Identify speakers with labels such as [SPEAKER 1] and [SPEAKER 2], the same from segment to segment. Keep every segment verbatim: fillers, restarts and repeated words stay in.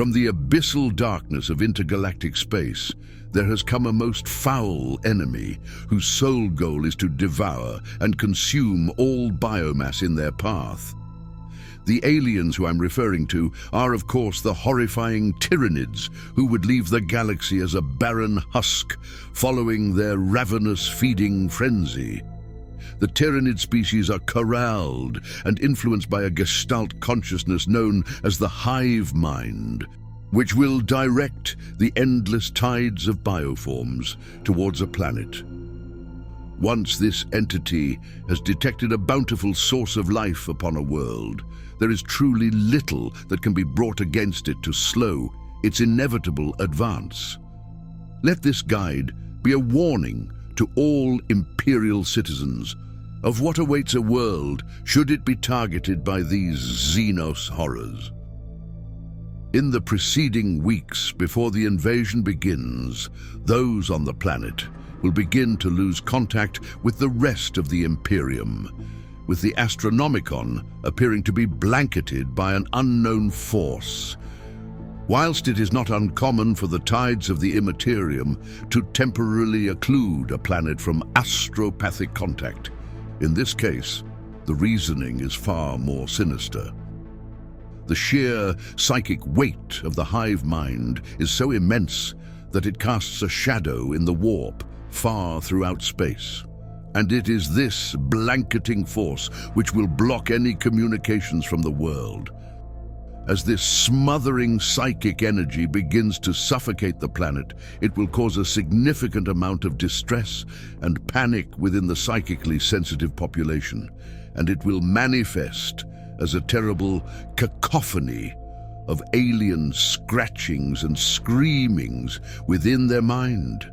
[SPEAKER 1] From the abyssal darkness of intergalactic space, there has come a most foul enemy whose sole goal is to devour and consume all biomass in their path. The aliens who I'm referring to are, of course, the horrifying Tyranids, who would leave the galaxy as a barren husk, following their ravenous feeding frenzy. The Tyranid species are corralled and influenced by a gestalt consciousness known as the hive mind, which will direct the endless tides of bioforms towards a planet. Once this entity has detected a bountiful source of life upon a world, there is truly little that can be brought against it to slow its inevitable advance. Let this guide be a warning to all Imperial citizens of what awaits a world should it be targeted by these Xenos horrors. In the preceding weeks before the invasion begins, those on the planet will begin to lose contact with the rest of the Imperium, with the Astronomicon appearing to be blanketed by an unknown force. Whilst it is not uncommon for the tides of the Immaterium to temporarily occlude a planet from astropathic contact, in this case, the reasoning is far more sinister. The sheer psychic weight of the hive mind is so immense that it casts a shadow in the warp far throughout space. And it is this blanketing force which will block any communications from the world. As this smothering psychic energy begins to suffocate the planet, it will cause a significant amount of distress and panic within the psychically sensitive population, and it will manifest as a terrible cacophony of alien scratchings and screamings within their mind.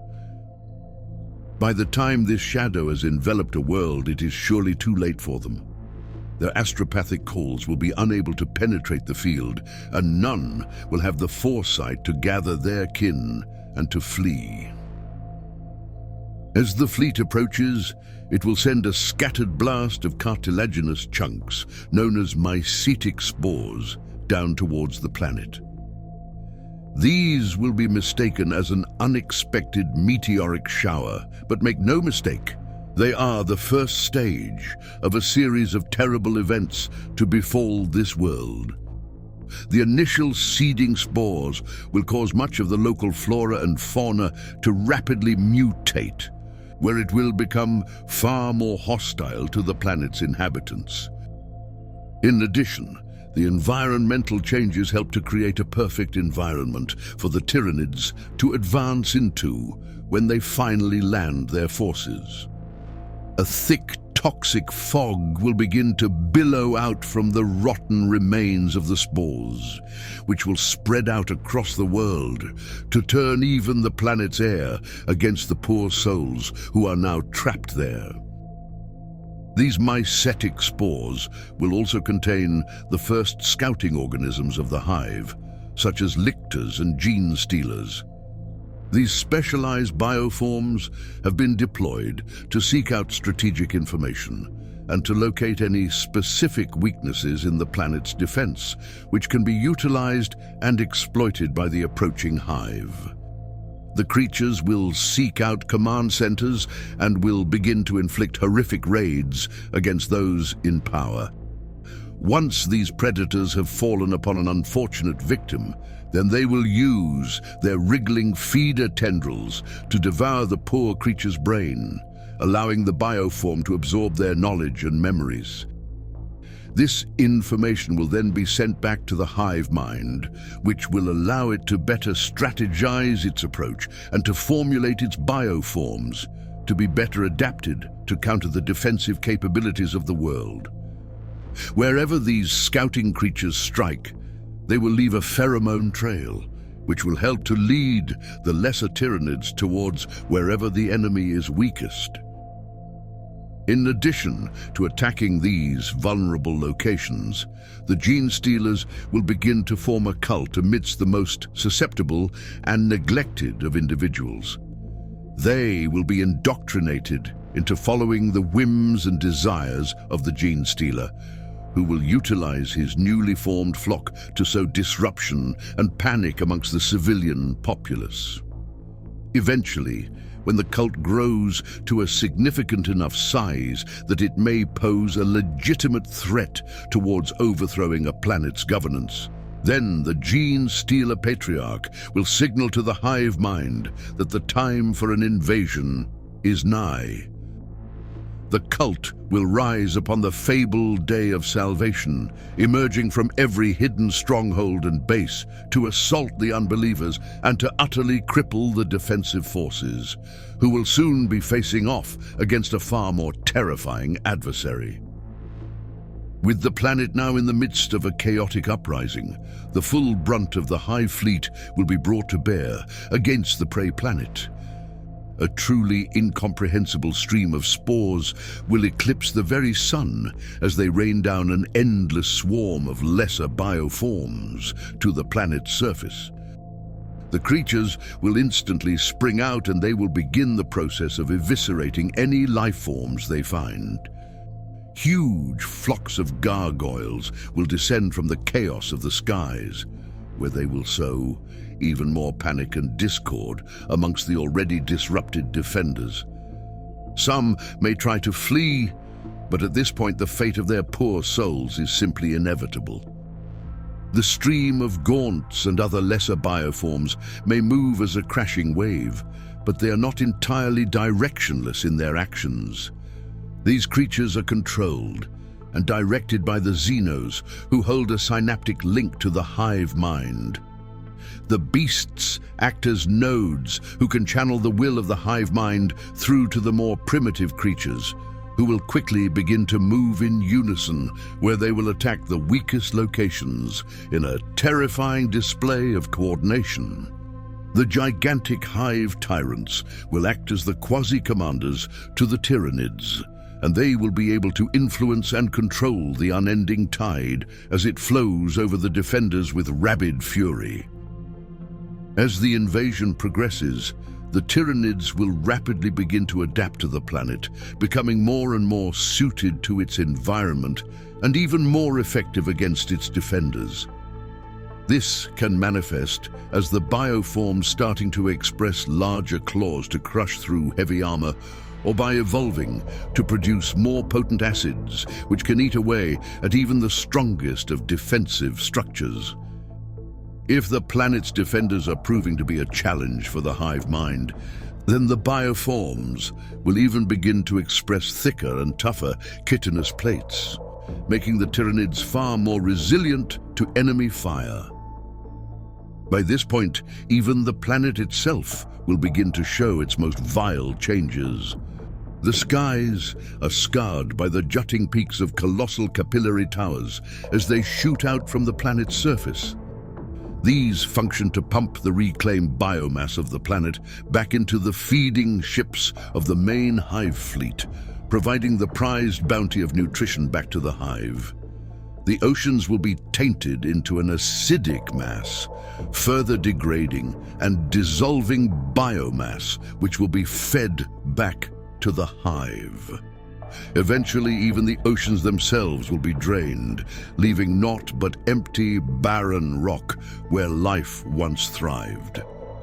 [SPEAKER 1] By the time this shadow has enveloped a world, it is surely too late for them. Their astropathic calls will be unable to penetrate the field, and none will have the foresight to gather their kin and to flee. As the fleet approaches, it will send a scattered blast of cartilaginous chunks, known as mycetic spores, down towards the planet. These will be mistaken as an unexpected meteoric shower, but make no mistake, they are the first stage of a series of terrible events to befall this world. The initial seeding spores will cause much of the local flora and fauna to rapidly mutate, where it will become far more hostile to the planet's inhabitants. In addition, the environmental changes help to create a perfect environment for the Tyranids to advance into when they finally land their forces. A thick, toxic fog will begin to billow out from the rotten remains of the spores, which will spread out across the world to turn even the planet's air against the poor souls who are now trapped there. These mycetic spores will also contain the first scouting organisms of the hive, such as lictors and gene stealers. These specialized bioforms have been deployed to seek out strategic information and to locate any specific weaknesses in the planet's defense, which can be utilized and exploited by the approaching hive. The creatures will seek out command centers and will begin to inflict horrific raids against those in power. Once these predators have fallen upon an unfortunate victim, then they will use their wriggling feeder tendrils to devour the poor creature's brain, allowing the bioform to absorb their knowledge and memories. This information will then be sent back to the hive mind, which will allow it to better strategize its approach and to formulate its bioforms to be better adapted to counter the defensive capabilities of the world. Wherever these scouting creatures strike, they will leave a pheromone trail, which will help to lead the lesser Tyranids towards wherever the enemy is weakest. In addition to attacking these vulnerable locations, the gene stealers will begin to form a cult amidst the most susceptible and neglected of individuals. They will be indoctrinated into following the whims and desires of the gene stealer, who will utilize his newly formed flock to sow disruption and panic amongst the civilian populace. Eventually, when the cult grows to a significant enough size that it may pose a legitimate threat towards overthrowing a planet's governance, then the Genestealer Patriarch will signal to the hive mind that the time for an invasion is nigh. The cult will rise upon the fabled day of salvation, emerging from every hidden stronghold and base to assault the unbelievers and to utterly cripple the defensive forces, who will soon be facing off against a far more terrifying adversary. With the planet now in the midst of a chaotic uprising, the full brunt of the Hive fleet will be brought to bear against the prey planet. A truly incomprehensible stream of spores will eclipse the very sun as they rain down an endless swarm of lesser bioforms to the planet's surface. The creatures will instantly spring out and they will begin the process of eviscerating any life forms they find. Huge flocks of gargoyles will descend from the chaos of the skies, where they will sow even more panic and discord amongst the already disrupted defenders. Some may try to flee, but at this point the fate of their poor souls is simply inevitable. The stream of gaunts and other lesser bioforms may move as a crashing wave, but they are not entirely directionless in their actions. These creatures are controlled and directed by the Xenos, who hold a synaptic link to the hive mind. The beasts act as nodes who can channel the will of the hive mind through to the more primitive creatures, who will quickly begin to move in unison, where they will attack the weakest locations in a terrifying display of coordination. The gigantic hive tyrants will act as the quasi-commanders to the Tyranids, and they will be able to influence and control the unending tide as it flows over the defenders with rabid fury. As the invasion progresses, the Tyranids will rapidly begin to adapt to the planet, becoming more and more suited to its environment and even more effective against its defenders. This can manifest as the bioforms starting to express larger claws to crush through heavy armor, or by evolving to produce more potent acids which can eat away at even the strongest of defensive structures. If the planet's defenders are proving to be a challenge for the hive mind, then the bioforms will even begin to express thicker and tougher chitinous plates, making the Tyranids far more resilient to enemy fire. By this point, even the planet itself will begin to show its most vile changes. The skies are scarred by the jutting peaks of colossal capillary towers as they shoot out from the planet's surface. These function to pump the reclaimed biomass of the planet back into the feeding ships of the main hive fleet, providing the prized bounty of nutrition back to the hive. The oceans will be tainted into an acidic mass, further degrading and dissolving biomass which will be fed back to the hive. Eventually, even the oceans themselves will be drained, leaving naught but empty, barren rock where life once thrived.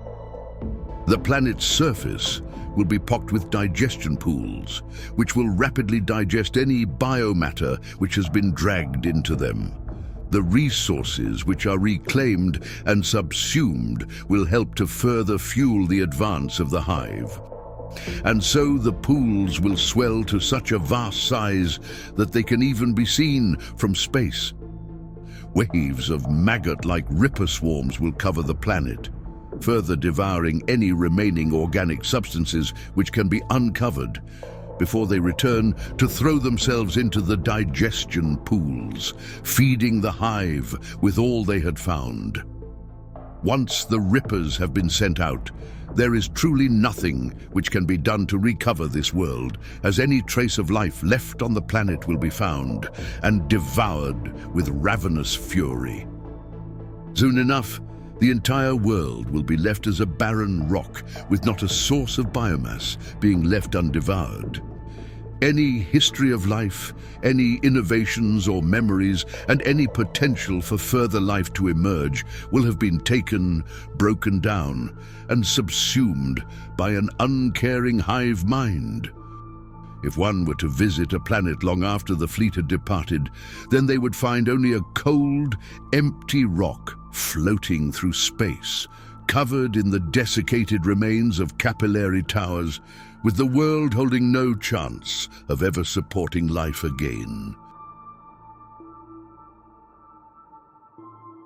[SPEAKER 1] The planet's surface will be pocked with digestion pools, which will rapidly digest any biomatter which has been dragged into them. The resources which are reclaimed and subsumed will help to further fuel the advance of the hive. And so the pools will swell to such a vast size that they can even be seen from space. Waves of maggot-like ripper swarms will cover the planet, further devouring any remaining organic substances which can be uncovered before they return to throw themselves into the digestion pools, feeding the hive with all they had found. Once the rippers have been sent out, there is truly nothing which can be done to recover this world, as any trace of life left on the planet will be found and devoured with ravenous fury. Soon enough, the entire world will be left as a barren rock with not a source of biomass being left undevoured. Any history of life, any innovations or memories, and any potential for further life to emerge will have been taken, broken down, and subsumed by an uncaring hive mind. If one were to visit a planet long after the fleet had departed, then they would find only a cold, empty rock floating through space, covered in the desiccated remains of capillary towers, with the world holding no chance of ever supporting life again.